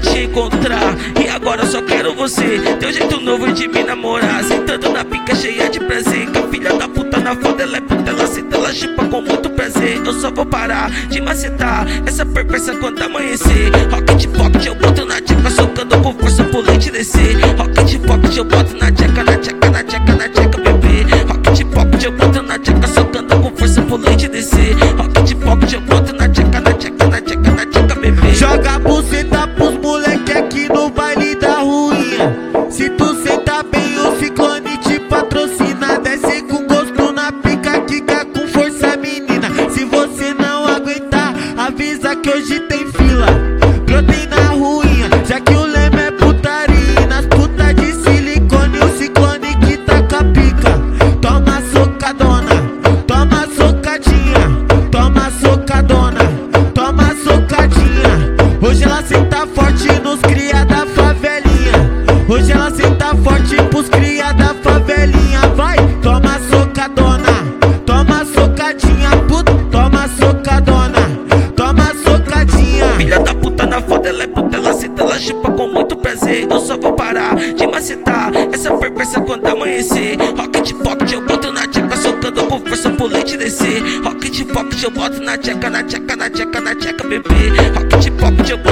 te encontrar. E agora eu só quero você. Teu jeito novo de me namorar, sentando na pica cheia de prazer. Que a filha da puta na foda, ela é puta, ela senta, ela chupa com muito prazer. Eu só vou parar de macetar essa perversa quando amanhecer. Rocket pocket eu boto na tcheca, socando com força pro leite descer. Rocket pocket eu boto na tcheca, na tcheca, na tcheca, na tcheca, bebê. Rocket pocket eu boto na tcheca, socando com força pro leite descer. Rocket pocket eu boto na tcheca, na tcheca, na tcheca, na tcheca, bebê. Joga a buceta pros moleque aqui no baile da ruinha. Se tu senta bem, o Ciclone te patrocina. Desce com gosto na pica, quica com força, menina. Se você não aguentar, avisa que hoje tem fila. Brotei na ruinha, já que o lema é putaria. Nas putas de silicone, o Ciclone que tá com a pica. Toma socadona, toma socadinha. Toma socadona, toma socadinha. Hoje ela senta forte nos cria da favelinha. Hoje ela senta forte pros cria da favelinha. Vai, toma socadona, toma socadinha, puta, toma socadona, toma socadinha. Filha da puta na foda, ela é puta, ela senta, ela chupa com muito prazer. Eu só vou parar de macetar essa perversa quando amanhecer. Rocket pocket eu boto na tcheca, socando com força pro leite descer. Rocket pocket eu boto na tcheca, na tcheca, na tcheca, na tcheca, bebê. Rocket pocket eu boto